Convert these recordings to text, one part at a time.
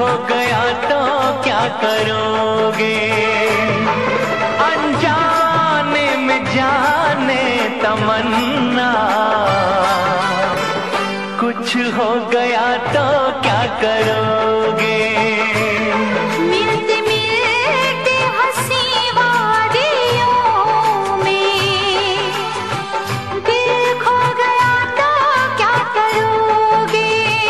गया तो क्या करोगे? अनजाने में जाने तमन्ना, कुछ हो गया तो क्या करोगे? मिलते मिलते हंसी वादियों में दिल खो गया तो क्या करोगे?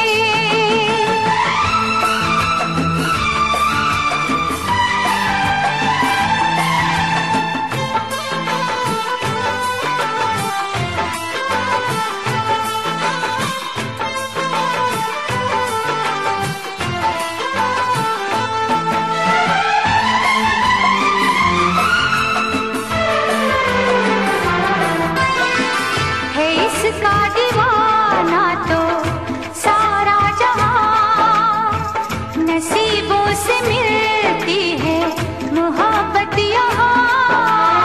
इसका दीवाना तो सारा जहां, नसीबों से मिलती है मोहब्बत यहाँ।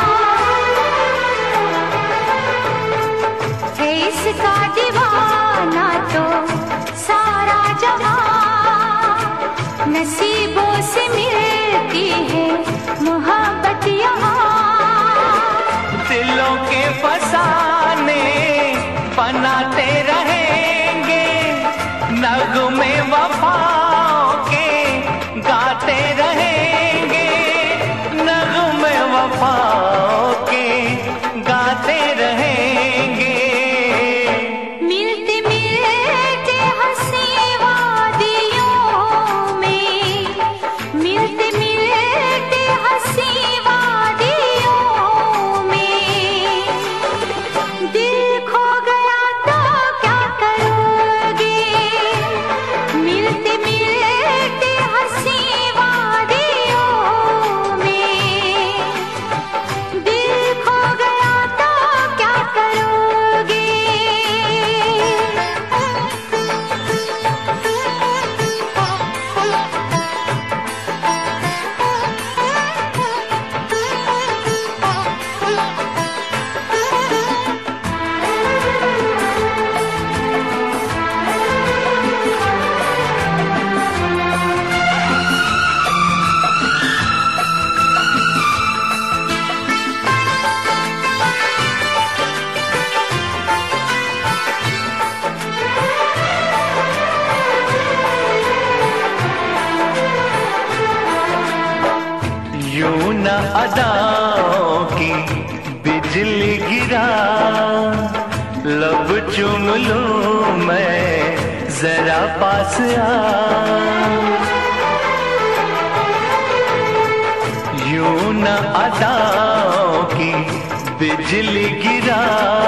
है इसका दीवाना तो सारा जहां, नसीबों से मिलती है मोहब्बत यहाँ। दिलों के फसाने बनाते रहेंगे, नगमे वफाओं के गाते रहेंगे, नगमे वफाओं के गाते रहेंगे। मिलते मिलते हंसी वादियों में, मिलते मिलते हंसी वादियों में दिल खो गया तो क्या करोगे? मिलते मिलते हंसी वादियों में दिल खो गया तो क्या करोगे? यूं न अदाओं की बिजली गिरा, लब चूम लूं मैं जरा पास आ। यूं न अदाओं की बिजली गिरा,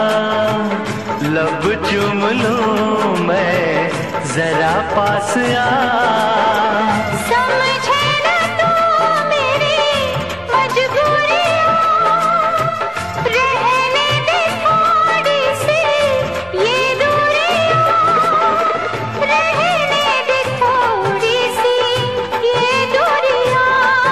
लब चूम लूं मैं जरा पास आ। समझे न तू मेरी मजबूरियां, रहने दे थोड़ी सी ये दूरियां, रहने दे थोड़ी सी ये दूरियां।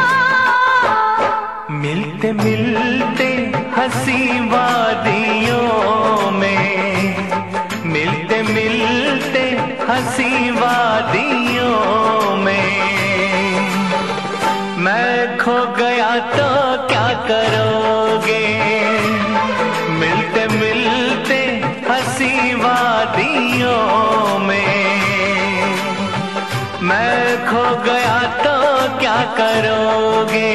मिलते मिलते हंसी वादियों में, मिलते मिलते हंसी वादियों में मैं खो गया तो क्या करोगे? मिलते मिलते हंसी वादियों में मैं खो गया तो क्या करोगे?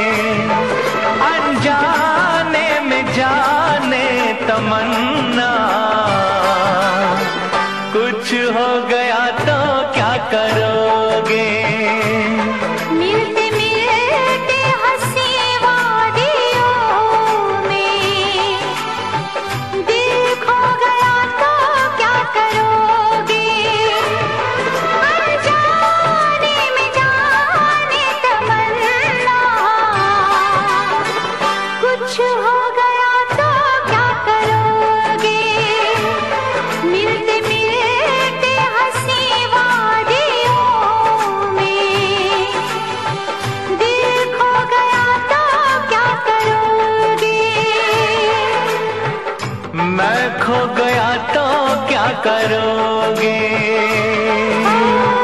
अनजाने में जाने तमन्ना, कुछ हो गया तो क्या करोगे? मिलते मिलते हंसी वादियों में दिल खो गया तो क्या करोगे? अनजाने में जाने तमन्ना, कुछ हो गया तो क्या करोगे? मिलते मिलते हंसी वादियों में दिल खो गया तो क्या करोगे? मैं खो गया तो क्या करोगे?